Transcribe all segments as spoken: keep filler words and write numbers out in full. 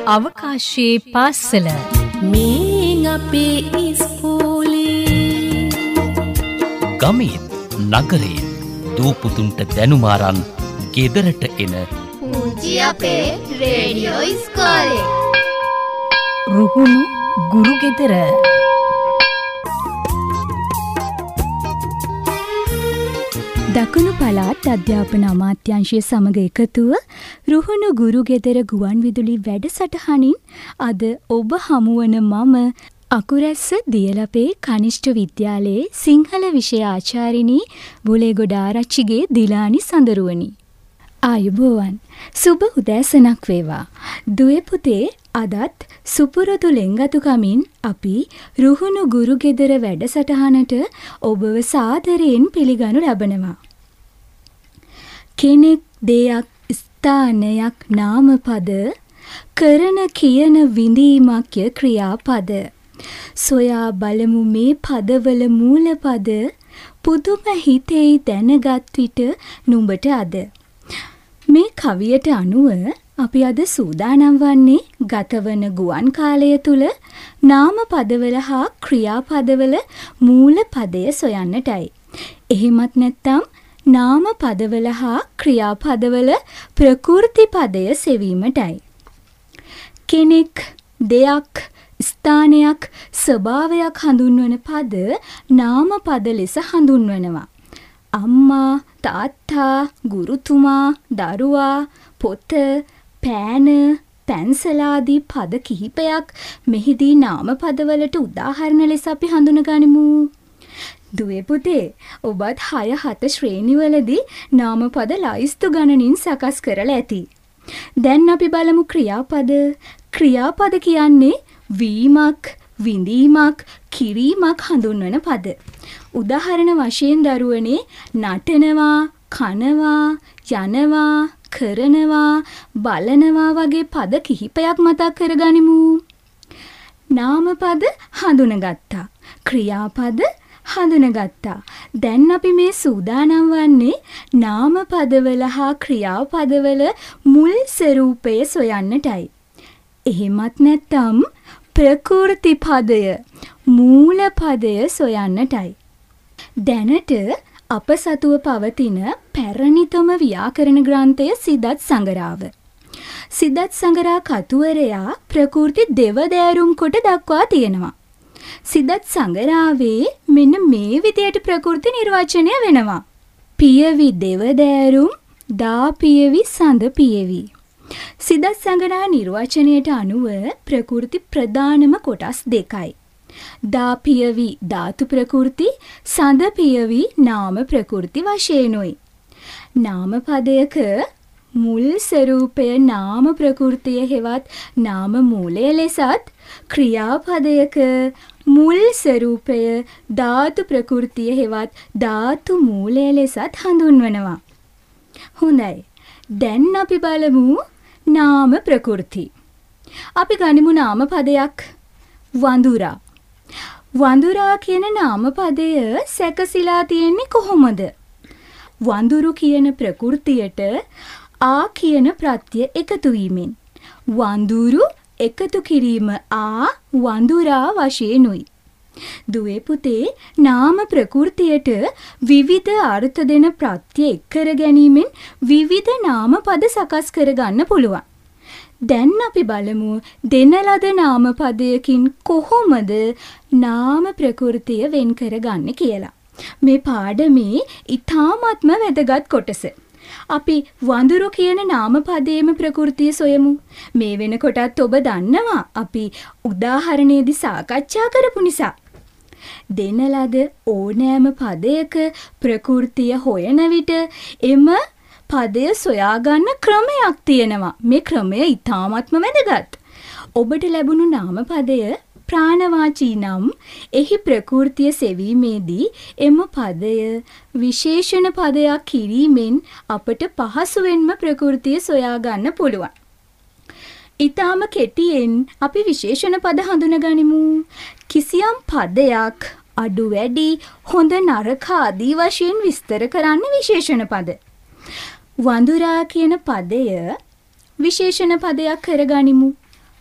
අවකාශයේ පාසල මේ අපේ ඉස්කෝලේ ගමේ නගරේ දූපුතුන්ට දැනුමාරන් ගෙදරට එන පුංචි අපේ රේඩියෝ ඉස්කෝලේ රුහුණු ගුරු ගෙදර දකුණු පළාත් අධ්‍යාපන අමාත්‍යාංශය සමග එකතුව රුහුණු ගුරු ගෙදර ගුවන් විදුලි වැඩසටහනින් අද ඔබ හමුවන මම අකුරැස්ස දියලපේ කනිෂ්ඨ විද්‍යාලයේ සිංහල විෂය ආචාර්යිනී බුලේගොඩ ආරච්චිගේ දිලානි සඳරුවනි. ආයුබෝවන් සුබ උදෑසනක් වේවා. දුවේ පුතේ අදත් සුපුරුදු ලෙන්ගතුකමින් අපි රුහුණු ගුරු ගෙදර වැඩසටහනට ඔබව සාදරයෙන් පිළිගනු ලබනවා. කෙනෙක් දෙයක් ස්ථානයක් නාමපද කරන කියන විඳීමක් ය ක්‍රියාපද සොයා බලමු මේ පදවල මූලපද පුදුම හිතෙයි දැනගත් විට නුඹට අද මේ කවියට අනුව අපි අද සූදානම් වන්නේ ගතවන ගුවන් කාලය තුල නාම පදවල හා ක්‍රියාපදවල මූල පදය සොයන්නටයි. එහෙමත් නැත්නම් නාම පදවල හා ක්‍රියාපදවල ප්‍රකෘති පදය සෙවීමටයි. කෙනෙක්, දෙයක්, ස්ථානයක්, ස්වභාවයක් හඳුන්වන පද නාම පද ලෙස හඳුන්වනවා. අම්මා, තාත්තා, ගුරුතුමා, දරුවා, පොත, පෑන, පැන්සලාදී පද කිහිපයක් මෙහිදී නාම පදවලට උදාහරණ ලෙස අපි හඳුනගනිමු. දුවේ පුතේ ඔබත් හය හත ශ්‍රේණිවලදී නාම පද ලයිස්තු ගණනින් සකස් කරලා ඇති. දැන් අපි බලමු ක්‍රියාපද. ක්‍රියාපද කියන්නේ වීමක්, විඳීමක්, කිරීමක් හඳුන්වන පද. උදාහරණ වශයෙන් දරුවනේ නටනවා, කනවා, යනවා, කරනවා, බලනවා වගේ පද කිහිපයක් මතක් කරගනිමු. නාමපද හඳුනගත්තා. ක්‍රියාපද හඳුනගත්තා. දැන් අපි මේ සූදානම් වන්නේ නාමපදවල හා ක්‍රියාපදවල මුල් ස්වරූපය සොයන්නටයි. එහෙමත් නැත්නම් ප්‍රකෘති පදය, මූල පදය සොයන්නටයි. දැනට අප සතුව පවතින පැරණිතම ව්‍යාකරණ ග්‍රන්ථය සිදත් සංගරාව. සිදත් සංගරා කතුවරයා ප්‍රකෘති දෙවදෑරුම් කොට දක්වා තියෙනවා. සිදත් සංගරාවේ මෙන්න මේ විදියට ප්‍රකෘති නිර්වචනය වෙනවා. පියවි දෙවදෑරුම්, දා පියවි සඳ පියවි. සිදත් සංගරා නිර්වචනයට අනුව ප්‍රකෘති ප්‍රධානම කොටස් දෙකයි. දා පියවි ධාතු ප්‍රකෘති, සඳ පියවි නාම ප්‍රකෘති වශයෙන්ුයි. නාම පදයක මුල් ස්වරූපය නාම ප්‍රකෘතිය හෙවත් නාම මූලය ලෙසත්, ක්‍රියාපදයක මුල් ස්වරූපය ධාතු ප්‍රකෘතිය හෙවත් ධාතු මූලය ලෙසත් හඳුන්වනවා. හොඳයි. දැන් අපි බලමු නාම ප්‍රකෘති. අපි ගනිමු නාම පදයක් වඳුරා. වඳුරා කියන නාම පදය සැකසීලා තියෙන්නේ කොහොමද? වඳුරු කියන ප්‍රකෘතියට ආ කියන ප්‍රත්‍ය එකතු වීමෙන්. වඳුරු එකතු කිරීම ආ වඳුරා වශයෙන්ුයි. දුවේ පුතේ නාම ප්‍රකෘතියට විවිධ අර්ථ දෙන ප්‍රත්‍ය එක් කර ගැනීමෙන් විවිධ නාම පද සකස් කරගන්න පුළුවන්. දැන් අපි බලමු දෙන ලද නාම පදයකින් කොහොමද නාම ප්‍රකෘතිය වෙන් කරගන්නේ කියලා. මේ පාඩමේ ඉතාමත්ම වැදගත් කොටස. අපි වඳුරු කියන නාම පදයේම ප්‍රකෘතිය සොයමු. මේ වෙනකොටත් ඔබ දන්නවා අපි උදාහරණයේදී සාකච්ඡා කරපු නිසා. දෙන ලද ඕනෑම පදයක ප්‍රකෘතිය හොයන විට එම පදය සොයාගන්න ක්‍රමයක් තියෙනවා. මේ ක්‍රමය ඉතාමත්ම වැදගත්. ඔබට ලැබුණු නාම පදය ප්‍රාණවාචී නම් එහි ප්‍රකෘතිය සෙවීමේදී එම පදය විශේෂණ පදයක් කිරීමෙන් අපට පහසුවෙන්ම ප්‍රකෘතිය සොයාගන්න පුළුවන්. ඊටාම කෙටියෙන් අපි විශේෂණ පද හඳුනගනිමු. කිසියම් පදයක් අඩු වැඩි හොඳ නරක ආදී වශයෙන් විස්තර කරන්නේ විශේෂණ පද. වඳුරා කියන පදය විශේෂණ පදයක් කරගනිමු.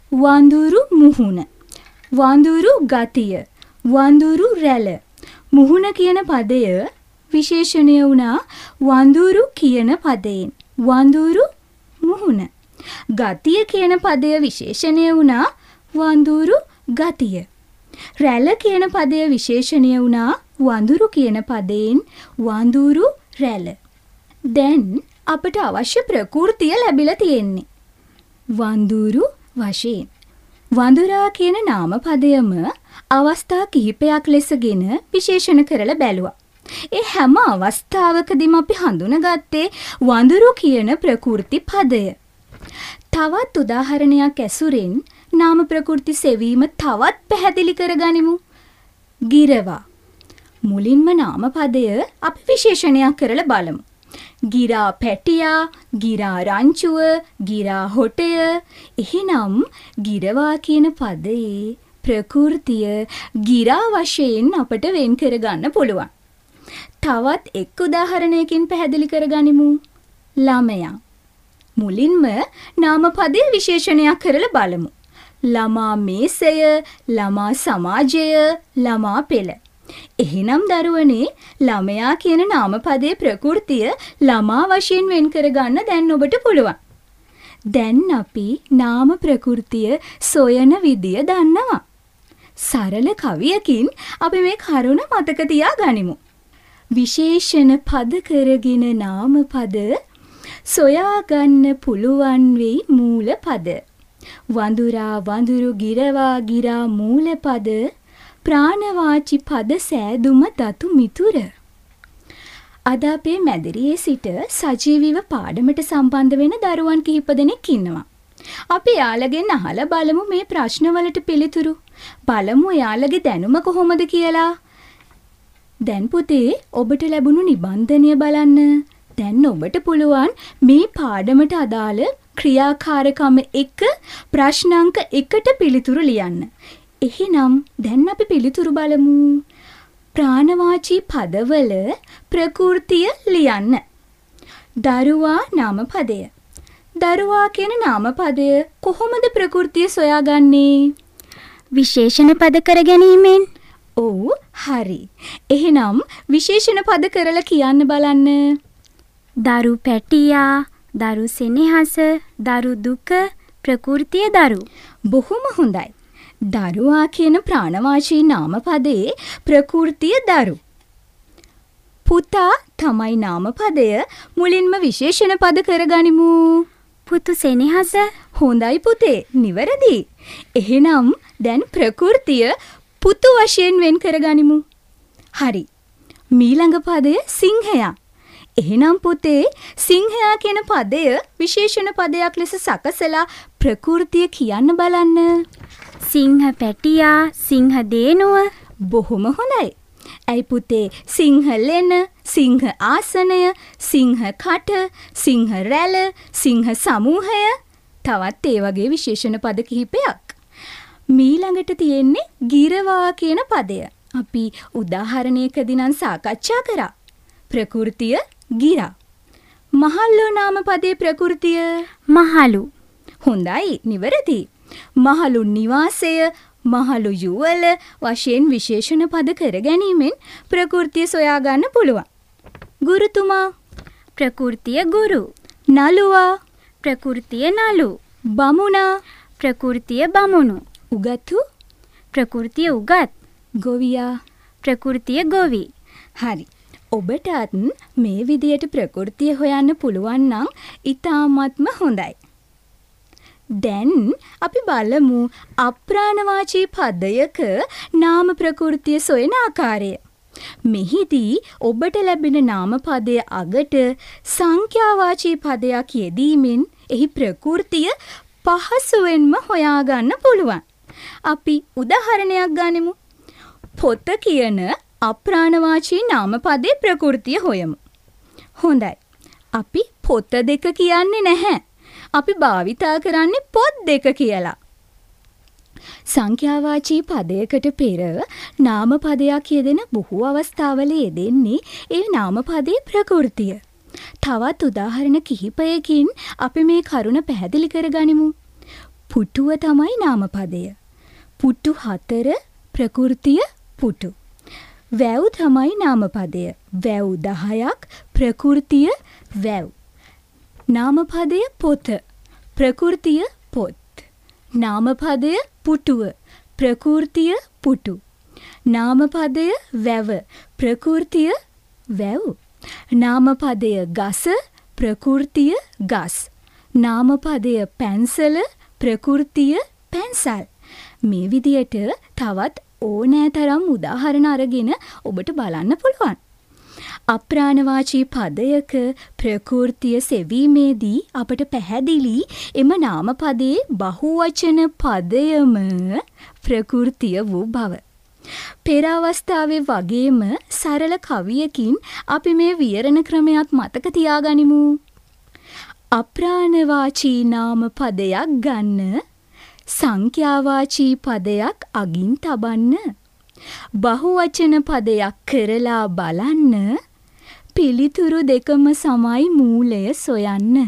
වඳුරු මුහුණ. වඳුරු ගතිය. වඳුරු රැළ. මුහුණ කියන පදය විශේෂණය වුණා වඳුරු කියන පදයෙන්. වඳුරු මුහුණ. ගතිය කියන පදය විශේෂණය වුණා වඳුරු ගතිය. රැළ කියන පදය විශේෂණය වුණා වඳුරු කියන පදයෙන්. වඳුරු රැළ. දැන් අපට අවශ්‍ය ප්‍රകൃතිය ලැබිලා තියෙන්නේ වඳුරු වශයෙන්. වඳුරා කියන නාම පදයම අවස්ථා කිහිපයක් ලෙසගෙන විශේෂණ කරලා බැලුවා. ඒ හැම අවස්ථාවකදීම අපි හඳුනගත්තේ වඳුරු කියන ප්‍රകൃති පදය. තවත් උදාහරණයක් ඇසුරින් නාම ප්‍රകൃති සෙවීම තවත් පැහැදිලි කරගනිමු. ගිරවා. මුලින්ම නාම පදය අපි විශේෂණයක් කරලා බලමු. ගිරා පැටියා, ගිරා රංචුව, ගිරා හොටය. එහෙනම් ගිරවා කියන පදයේ ප්‍රകൃතිය ගිරා වශයෙන් අපට වෙන් කරගන්න පුළුවන්. තවත් එක් උදාහරණයකින් පැහැදිලි කරගනිමු. ළමයා. මුලින්ම නාම පදයේ විශේෂණයක් කරලා බලමු. ළමා මේසය, ළමා සමාජය, ළමා පෙළ. එහෙනම් දරුවනේ ළමයා කියන නාම පදයේ ප්‍රകൃතිය ළමා වශයෙන් වෙන් කරගන්න දැන් ඔබට පුළුවන්. දැන් අපි නාම ප්‍රകൃතිය සොයන විදිය දන්නවා. සරල කවියකින් අපි මේ කරුණ මතක තියාගනිමු. විශේෂණ පද කරගෙන නාම පද සොයා ගන්න පුළුවන් වෙයි මූල පද. වඳුරා වඳුරු ගිරවා ගිරා මූල පද ප්‍රාණවාචි පද සෑදුම දතු මිතුර. අද අපේ මැදිරියේ සිට සජීවීව පාඩමට සම්බන්ධ වෙන දරුවන් කිහිප දෙනෙක් ඉන්නවා. අපි යාළගෙන් අහලා බලමු මේ ප්‍රශ්නවලට පිළිතුරු. බලමු යාළගේ දැනුම කොහොමද කියලා. දැන් පුතේ ඔබට ලැබුණු නිබන්ධනය බලන්න. දැන් ඔබට පුළුවන් මේ පාඩමට අදාළ ක්‍රියාකාරකම එක ප්‍රශ්නාංක එකට පිළිතුරු ලියන්න. එහෙනම් දැන් අපි පිළිතුරු බලමු. ප්‍රාණවාචී පදවල ප්‍රകൃතිය ලියන්න. දරුවා නාම පදය. දරුවා කියන නාම පදය කොහොමද ප්‍රകൃතිය සොයාගන්නේ? විශේෂණ පද කර ගැනීමෙන්. ඔව් හරි. එහෙනම් විශේෂණ පද කරලා කියන්න බලන්න. දරු පැටියා, දරු සෙනෙහස, දරු දුක, ප්‍රകൃතිය දරු. බොහොම හොඳයි. දරුවා කියන ප්‍රාණවාචී නාම පදයේ ප්‍රകൃතිය දරු. පුතා තමයි නාම පදය. මුලින්ම විශේෂණ පද කරගනිමු. පුතු සෙනෙහස. හොඳයි පුතේ, නිවැරදි. එහෙනම් දැන් ප්‍රകൃතිය පුතු වශයෙන් වෙන් කරගනිමු. හරි. මීළඟ පදය සිංහයා. එහෙනම් පුතේ සිංහයා කියන පදය විශේෂණ පදයක් ලෙස සකසලා ප්‍රകൃතිය කියන්න බලන්න. සිංහ පැටියා, සිංහ දේනුව. බොහොම හොඳයි. ඇයි පුතේ සිංහ ලෙන, සිංහ ආසනය, සිංහ කට, සිංහ රැළ, සිංහ සමූහය. තවත් ඒ වගේ විශේෂණ පද කිහිපයක්. මීළඟට තියෙන්නේ ගිරවා කියන පදය. අපි උදාහරණයකදී නම් සාකච්ඡා කරා. ප්‍රകൃතිය ගිරා. මහල්ලෝ නාම පදයේ ප්‍රകൃතිය මහලු. හොඳයි, නිවැරදි. මහලු නිවාසය, මහලු යුවල වශයෙන් විශේෂණ පද කර ගැනීමෙන් ප්‍රകൃතිය සොයා ගන්න පුළුවන්. ගුරුතුමා. ප්‍රകൃතිය ගුරු. නළුවා. ප්‍රകൃතිය නළු. බමුණා. ප්‍රകൃතිය බමුණු. උගතු. ප්‍රകൃතිය උගත්. ගොවියා. ප්‍රകൃතිය ගොවි. හරි. ඔබටත් මේ විදියට ප්‍රകൃතිය හොයන්න පුළුවන් නම් ඉතාමත්ම හොඳයි. දැන් අපි බලමු අප්‍රාණවාචී පදයක නාම ප්‍රകൃතිය සොයන ආකාරය. මෙහිදී ඔබට ලැබෙන නාම පදය අගට සංඛ්‍යාවාචී පදයක් යෙදීමෙන් එහි ප්‍රകൃතිය පහසුවෙන්ම හොයාගන්න පුළුවන්. අපි උදාහරණයක් ගනිමු. පොත කියන අප්‍රාණවාචී නාම පදයේ ප්‍රകൃතිය හොයමු. හොඳයි. අපි පොත දෙක කියන්නේ නැහැ. අපි භාවිතා කරන්නේ පොත් දෙක කියලා. සංඛ්‍යාවාචී පදයකට පෙර නාම පදයක් යෙදෙන බොහෝ අවස්ථාවල යෙදෙන්නේ ඒ නාම පදයේ ප්‍රകൃතිය. තවත් උදාහරණ කිහිපයකින් අපි මේ කරුණ පැහැදිලි කරගනිමු. පුටුව තමයි නාමපදය. පුටු හතර ප්‍රකෘතිය පුටු. වැව් තමයි නාමපදය. වැව් දහයක් ප්‍රකෘතිය වැව්. නාමපදය පොත. ප්‍රකෘතිය පොත්. නාමපදය පුටුව. ප්‍රකෘතිය පුටු. නාමපදය වැව. ප්‍රකෘතිය වැව්. නාමපදය ගස. ප්‍රකෘතිය ගස්. නාමපදය පැන්සල. ප්‍රකෘතිය පැන්සල්. මේ විදියට තවත් ඕනෑ තරම් උදාහරණ අරගෙන ඔබට බලන්න පුළුවන්. අප්‍රාණවාචී පදයක ප්‍රකෘතිය සෙවීමේදී අපට පැහැදිලි එම නාමපදයේ බහුවචන පදයම ප්‍රකෘතිය වූ බව. පෙර අවස්ථාවේ වගේම සරල කවියකින් අපි මේ විවරණ ක්‍රමයක් මතක තියාගනිමු. අප්‍රාණවාචී නාම පදයක් ගන්න, සංඛ්‍යාවාචී පදයක් අගින් තබන්න, බහුවචන පදයක් කරලා බලන්න, පිළිතුරු දෙකම සමයි මූලය සොයන්න.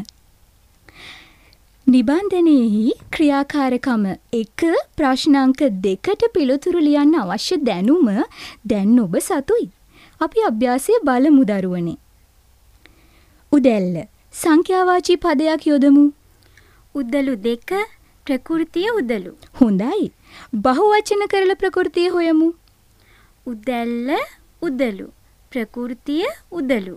නිබන්ධනයෙහි ක්‍රියාකාරකම එක ප්‍රශ්නාංක දෙකට පිළිතුරු ලියන්න අවශ්‍ය දැනුම දැන් ඔබ සතුයි. අපි අභ්‍යාසය බලමු දරුවනේ. උදැල්ල සංඛ්‍යාවාචී පදයක් යොදමු. උදළු දෙක ප්‍රකෘතිය උදළු. හොඳයි. බහුවචන කරලා ප්‍රකෘතිය හොයමු. උදැල්ල උදළු ප්‍රකෘතිය උදළු.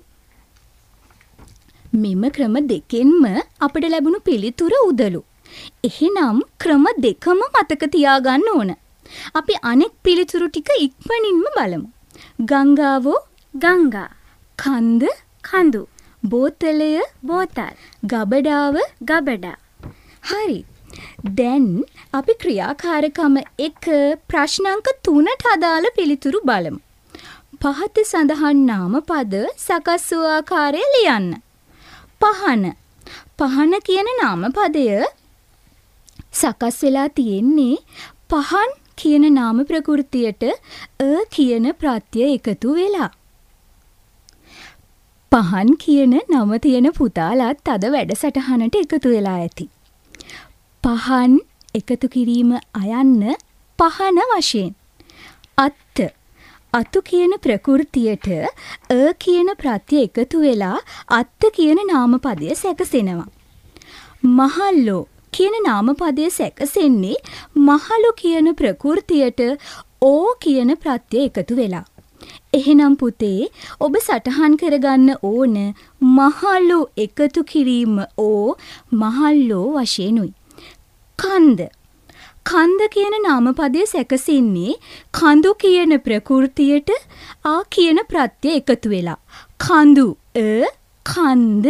මෙම ක්‍රම දෙකෙන්ම අපට ලැබුණු පිළිතුර උදළු. එහෙනම් ක්‍රම දෙකම මතක තියාගන්න ඕන. අපි අනෙක් පිළිතුරු ටික ඉක්මනින්ම බලමු. ගංගාවෝ ගංගා. කන්ද කඳු. බෝතලය බෝතල්. ගබඩාව ගබඩා. හරි. දැන් අපි ක්‍රියාකාරකම එක ප්‍රශ්නාංක තුනට අදාළ පිළිතුරු බලමු. පහත සඳහන් නාම පද සකස් වූ ආකාරය ලියන්න. පහන. පහන කියන නාම පදය සකස් වෙලා තියෙන්නේ පහන් කියන නාම ප්‍රකෘතියට අ කියන ප්‍රත්‍යය එකතු වෙලා. පහන් කියන නම තියෙන පුතාලත් අද වැඩසටහනට එකතු වෙලා ඇති. පහන් එකතු කිරීම අයන්න පහන වශයෙන්. අත්ත. අතු කියන ප්‍රකෘතියට අ කියන ප්‍රත්‍ය එකතු වෙලා අත්ත කියන නාමපදය සැකසෙනවා. මහල්ලෝ කියන නාමපදය සැකසෙන්නේ මහලු කියන ප්‍රකෘතියට ඕ කියන ප්‍රත්‍ය එකතු වෙලා. එහෙනම් පුතේ ඔබ සටහන් කරගන්න ඕන මහලු එකතු කිරීම ඕ මහල්ලෝ වශයෙන්ුයි. කන්ද. කන්ද කියන නාමපදය සැකසෙන්නේ කඳු කියන ප්‍රකෘතියට ආ කියන ප්‍රත්‍ය එකතු වෙලා. කඳු අ කන්ද.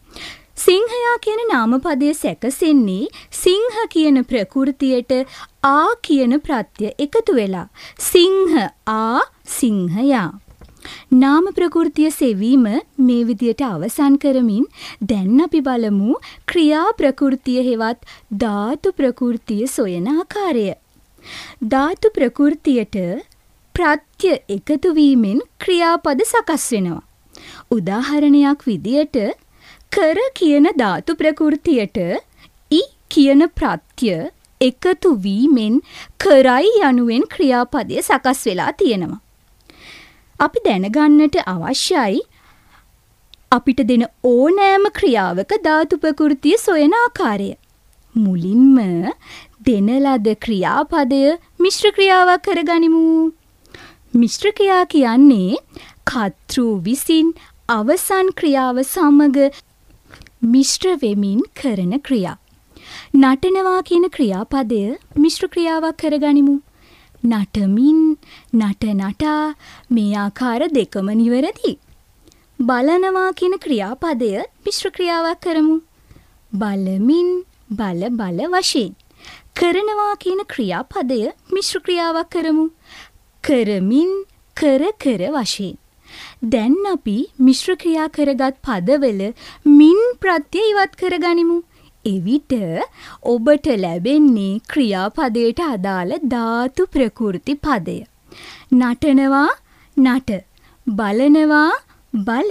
සිංහයා කියන නාමපදය සැකසෙන්නේ සිංහ කියන ප්‍රකෘතියට ආ කියන ප්‍රත්‍ය එකතු වෙලා. සිංහ ආ සිංහයා. නාම ප්‍රකෘතිය සෙවීම මේ විදියට අවසන් කරමින් දැන් අපි බලමු ක්‍රියා ප්‍රකෘතිය හෙවත් ධාතු ප්‍රකෘතිය සොයන ආකාරය. ධාතු ප්‍රකෘතියට ප්‍රත්‍ය එකතු වීමෙන් ක්‍රියාපද සකස් වෙනවා. උදාහරණයක් විදියට කර කියන ධාතු ප්‍රකෘතියට යි කියන ප්‍රත්‍ය එකතු වීමෙන් කරයි යනුවෙන් ක්‍රියාපදය සකස් වෙලා තියෙනවා. අපි දැනගන්නට අවශ්‍යයි අපිට දෙන ඕනෑම ක්‍රියාවක ධාතු ප්‍රකෘතිය සොයන ආකාරය. මුලින්ම දෙන ලද ක්‍රියාපදය මිශ්‍ර ක්‍රියාවක් කරගනිමු. මිශ්‍ර ක්‍රියා කියන්නේ කර්තෘ විසින් අවසන් ක්‍රියාව සමග මිශ්‍ර වෙමින් කරන ක්‍රියා. නටනවා කියන ක්‍රියාපදය මිශ්‍ර ක්‍රියාවක් කරගනිමු. නටමින් නට නටා මේ ආකාර දෙකම නිවැරදි. බලනවා කියන ක්‍රියාපදය මිශ්‍ර ක්‍රියාවක් කරමු. බලමින් බල බල වශයෙන්. කරනවා කියන ක්‍රියාපදය මිශ්‍ර ක්‍රියාවක් කරමු. කරමින් කර කර වශයෙන්. දැන් අපි මිශ්‍ර ක්‍රියා කරගත් පදවල මින් ප්‍රත්‍ය ඉවත් කරගනිමු. එවිට ඔබට ලැබෙන්නේ ක්‍රියාපදයට අදාළ ධාතු ප්‍රකෘති පදය. නටනවා නට, බලනවා බල,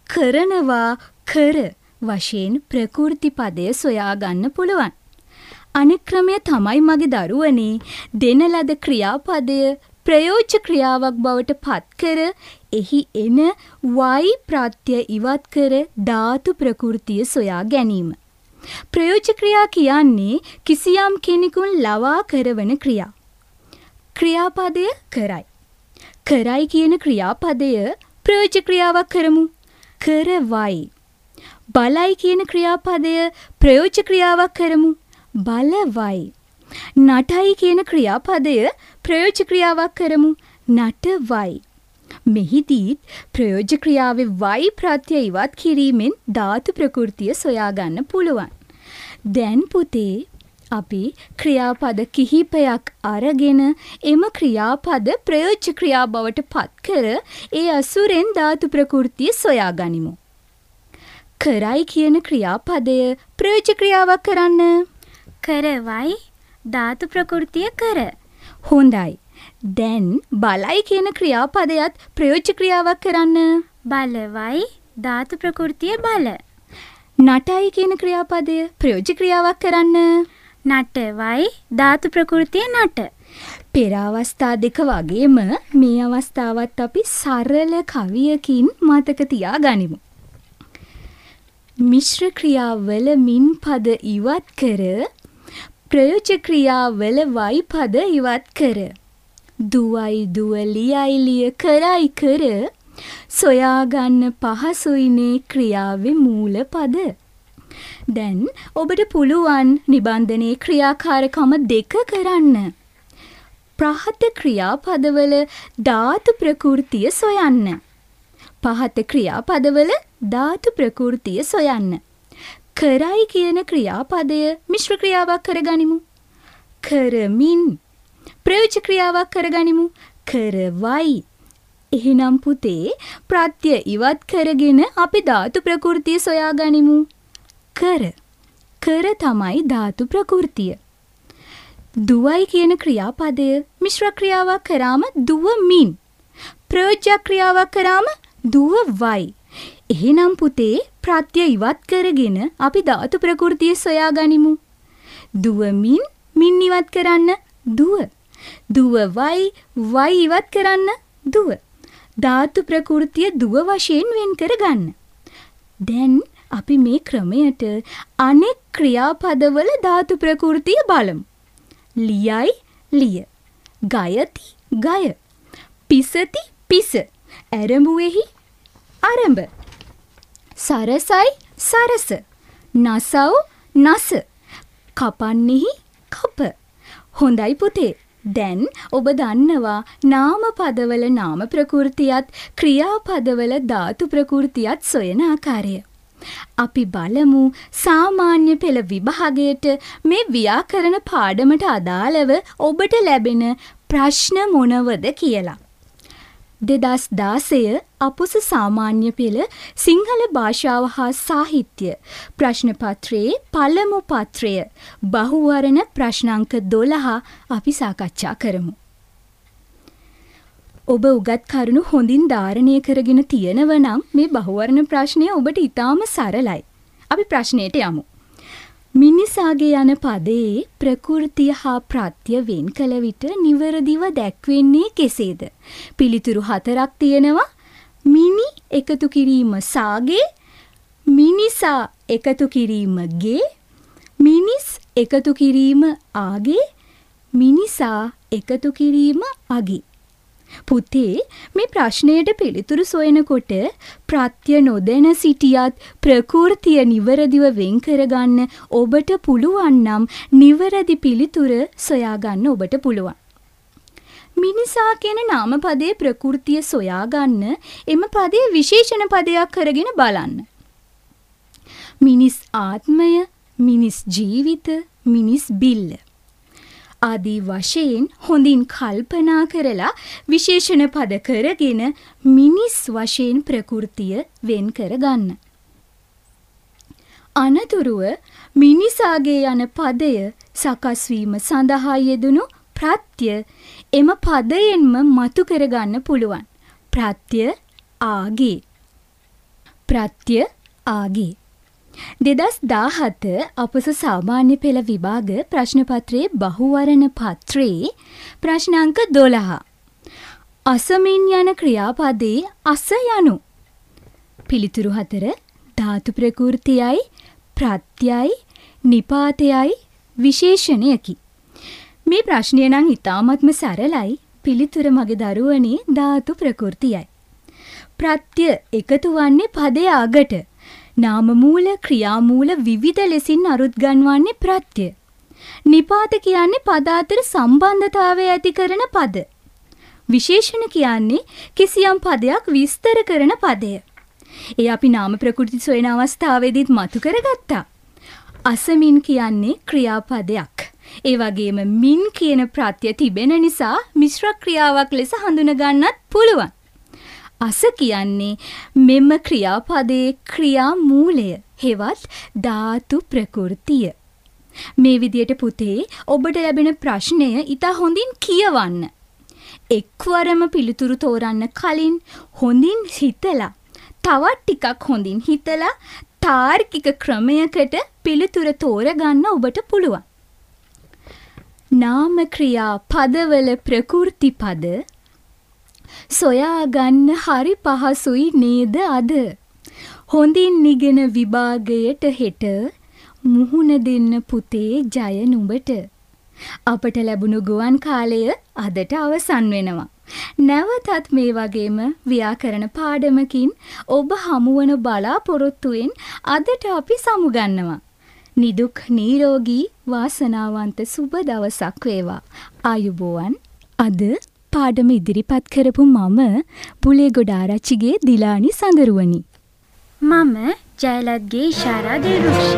කරනවා කර වශයෙන් ප්‍රකෘති පදය සොයා ගන්න පුළුවන්. අනෙක් ක්‍රමය තමයි මගේ දරුවනේ දෙන ලද ක්‍රියාපදය ප්‍රයෝජ්‍ය ක්‍රියාවක් බවට පත් කර එහි එන වයි ප්‍රත්‍ය ඉවත් කර ධාතු ප්‍රකෘතිය සොයා ගැනීම. ප්‍රයෝජ්‍ය ක්‍රියා කියන්නේ කිසියම් කෙනෙකුන් ලවා කරවන ක්‍රියා. ක්‍රියාපදය කරයි. කරයි කියන ක්‍රියාපදය ප්‍රයෝජ්‍ය ක්‍රියාවක් කරමු. කරවයි. බලයි කියන ක්‍රියාපදය ප්‍රයෝජ්‍ය ක්‍රියාවක් කරමු. බලවයි. නටයි කියන ක්‍රියාපදය ප්‍රයෝජ්‍ය ක්‍රියාවක් කරමු. නටවයි. මෙහිදීත් ප්‍රයෝජ්‍ය ක්‍රියාවේ වයි ප්‍රත්‍ය ඉවත් කිරීමෙන් ධාතු ප්‍රකෘතිය සොයා ගන්න පුළුවන්. දැන් පුතේ අපි ක්‍රියාපද කිහිපයක් අරගෙන එම ක්‍රියාපද ප්‍රයෝජ්‍ය ක්‍රියා බවට පත් කර ඒ අසුරෙන් ධාතු ප්‍රකෘතිය සොයා ගනිමු. කරයි කියන ක්‍රියාපදය ප්‍රයෝජ්‍ය ක්‍රියාවක් කරන්න. කරවයි ධාතු ප්‍රකෘතිය කර. හොඳයි. දැන් බලයි කියන ක්‍රියාපදයට ප්‍රයෝජ්‍ය ක්‍රියාවක් කරන්න. බලවයි ධාතු ප්‍රකෘතිය බල. නටයි කියන ක්‍රියාපදය ප්‍රයෝජ්‍ය ක්‍රියාවක් කරන්න. නටවයි ධාතු ප්‍රකෘතිය නට. පෙර අවස්ථා දෙක වගේම මේ අවස්ථාවත් අපි සරල කවියකින් මතක තියාගනිමු. මිශ්‍ර ක්‍රියාවල මින් පද ඉවත් කර ප්‍රයෝජ්‍ය ක්‍රියාවල වයි පද ඉවත් කර. දුවයි දුව ලියයි ලිය කරයි කර සොයාගන්න පහසුයිනේ ක්‍රියාවේ මූල පද. දැන් ඔබට පුළුවන් නිබන්ධනයේ ක්‍රියාකාරකම දෙක කරන්න. ප්‍රහත ක්‍රියාපදවල ධාතු ප්‍රකෘතිය සොයන්න. පහත ක්‍රියාපදවල ධාතු ප්‍රකෘතිය සොයන්න. කරයි කියන ක්‍රියාපදය මිශ්‍ර ක්‍රියාවක් කරගනිමු. කරමින්. ප්‍රයෝජ්‍ය ක්‍රියාවක් කරගනිමු. කරවයි. එහෙනම් පුතේ ප්‍රත්‍ය ඉවත් කරගෙන අපි ධාතු ප්‍රකෘතිය සොයා ගනිමු. කර. කර තමයි ධාතු ප්‍රකෘතිය. දුවයි කියන ක්‍රියාපදය මිශ්‍ර ක්‍රියාවක් කරාම දුවමින්. ප්‍රයෝජ්‍ය ක්‍රියාවක් කරාම දුවවයි. එහෙනම් පුතේ ප්‍රත්‍ය ඉවත් කරගෙන අපි ධාතු ප්‍රකෘතිය සොයා ගනිමු. දුවමින් මින් ඉවත් කරන්න දුව. දුවවයි වයි ඉවත් කරන්න දුව. ධාතු ප්‍රකෘතිය දුව වශයෙන් වෙන් කරගන්න. දැන් අපි මේ ක්‍රමයට අනෙක් ක්‍රියාපදවල ධාතු ප්‍රකෘතිය බලමු. ලියයි ලිය. ගයති ගය. පිසති පිස. ඇරඹුවේහි අරඹ. සරසයි සරස. නසව් නස. කපන්නෙහි කප. හොඳයි පුතේ. දැන් ඔබ දන්නවා නාම පදවල නාම ප්‍රකෘතියත් ක්‍රියාපදවල ධාතු ප්‍රකෘතියත් සොයන ආකාරය. අපි බලමු සාමාන්‍ය පෙළ විභාගයට මේ ව්‍යාකරණ පාඩමට අදාළව ඔබට ලැබෙන ප්‍රශ්න මොනවද කියලා. දෙදස් දාසය අපුස සාමාන්‍ය පෙළ සිංහල භාෂාව හා සාහිත්‍ය ප්‍රශ්න පත්‍රයේ පළමු පත්‍රය බහුවර්ණ ප්‍රශ්නාංක දොළහ අපි සාකච්ඡා කරමු. ඔබ උගත් කරුණු හොඳින් ධාරණය කරගෙන තියෙනව නම් මේ බහුවර්ණ ප්‍රශ්නය ඔබට ඉතාම සරලයි. අපි ප්‍රශ්නයට යමු. මිනිසාගේ යන පදයේ ප්‍රකෘතිය හා ප්‍රත්‍ය වෙන් කළ විට නිවැරදිව දැක්වෙන්නේ කෙසේද? පිළිතුරු හතරක් තියෙනවා. මිනි එකතු කිරීම සාගේ, මිනිසා එකතු කිරීම ගේ, මිනිස් එකතු කිරීම ආගේ, මිනිසා එකතු කිරීම අගේ. පුතේ මේ ප්‍රශ්නයට පිළිතුරු සොයනකොට ප්‍රත්‍ය නොදැන සිටියත් ප්‍රකෘතිය නිවැරදිව වෙන් කරගන්න ඔබට පුළුවන් නම් නිවැරදි පිළිතුර සොයාගන්න ඔබට පුළුවන්. මිනිසා කියන නාමපදයේ ප්‍රකෘතිය සොයාගන්න එම පදයේ විශේෂණ පදයක් කරගෙන බලන්න. මිනිස් ආත්මය, මිනිස් ජීවිත, මිනිස් බිල්ල ආදී වශයෙන් හොඳින් කල්පනා කරලා විශේෂණ පද කරගෙන මිනිස් වශයෙන් ප්‍රකෘතිය වෙන් කරගන්න. අනතුරුව මිනිසාගේ යන පදය සකස් වීම සඳහා යෙදුණු ප්‍රත්‍ය එම පදයෙන්ම මතු කරගන්න පුළුවන්. ප්‍රත්‍ය ආගේ. ප්‍රත්‍ය ආගේ. දෙදස් දාහත අපස සාමාන්‍ය පෙළ විභාග ප්‍රශ්න පත්‍රයේ බහුවරණ පත්‍රයේ ප්‍රශ්නාංක දොළහ. අසමින් යන ක්‍රියාපදයේ අස යනු. පිළිතුරු හතර ධාතු ප්‍රකෘතියයි, ප්‍රත්‍යයයි, නිපාතයයි, විශේෂණයකි. මේ ප්‍රශ්නය නම් ඉතාමත්ම සරලයි. පිළිතුර මගේ දරුවනේ ධාතු ප්‍රකෘතියයි. ප්‍රත්‍ය එකතු වන්නේ පදයේ අගට. නාම මූල, ක්‍රියා මූල විවිධ ලෙසින් අරුත් ගන්වන්නේ ප්‍රත්‍ය. නිපාත කියන්නේ පද අතර සම්බන්ධතාවය ඇති කරන පද. විශේෂණ කියන්නේ කිසියම් පදයක් විස්තර කරන පදය. ඒ අපි නාම ප්‍රකෘති සොයන අවස්ථාවේදීත් මතු කරගත්තා. අසමින් කියන්නේ ක්‍රියාපදයක්. ඒ වගේම මින් කියන ප්‍රත්‍ය තිබෙන නිසා මිශ්‍ර ක්‍රියාවක් ලෙස හඳුන ගන්නත් පුළුවන්. අස කියන්නේ මෙම ක්‍රියාපදයේ ක්‍රියා මූලය, හෙවත් ධාතු ප්‍රකෘතිය. මේ විදියට පුතේ ඔබට ලැබෙන ප්‍රශ්නය ඉතා හොඳින් කියවන්න. එක්වරම පිළිතුරු තෝරන්න කලින් හොඳින් හිතලා, තවත් ටිකක් හොඳින් හිතලා තාර්කික ක්‍රමයකට පිළිතුර තෝරගන්න ඔබට පුළුවන්. නාම ක්‍රියා පදවල ප්‍රකෘති පද සොයාගන්න හරි පහසුයි නේද අද? හොඳින් ඉගෙන විභාගයට හෙට මුහුණ දෙන්න පුතේ ජය නුඹට. අපට ලැබුණු ගුවන් කාලය අදට අවසන් වෙනවා. නැවතත් මේ වගේම ව්‍යාකරණ පාඩමකින් ඔබ හමුවන බලාපොරොත්තුවෙන් අදට අපි සමුගන්නවා. නිදුක් නිරෝගී වාසනාවන්ත සුබ දවසක් වේවා. ආයුබෝවන්. අද පාඩම ඉදිරිපත් කරපු මම බුලේගොඩ ආරච්චිගේ දිලානි සඳරුවනි. මම ජයලත්ගේ ඉෂාරා දිල්රුක්ෂි.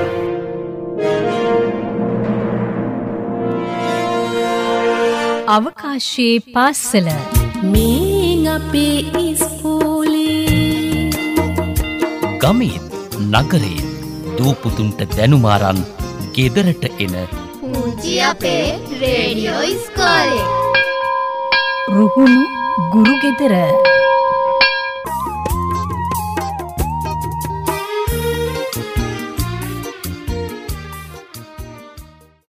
අවකාශයේ පාසල මේ අපේ ඉස්කෝලේ ගමේ නගරේ දූපුතුන්ට දැනුමාරන් ගෙදරට එන පුංචි අපේ රේඩියෝ ඉස්කෝලේ. රුහුණු ගුරු ගෙදර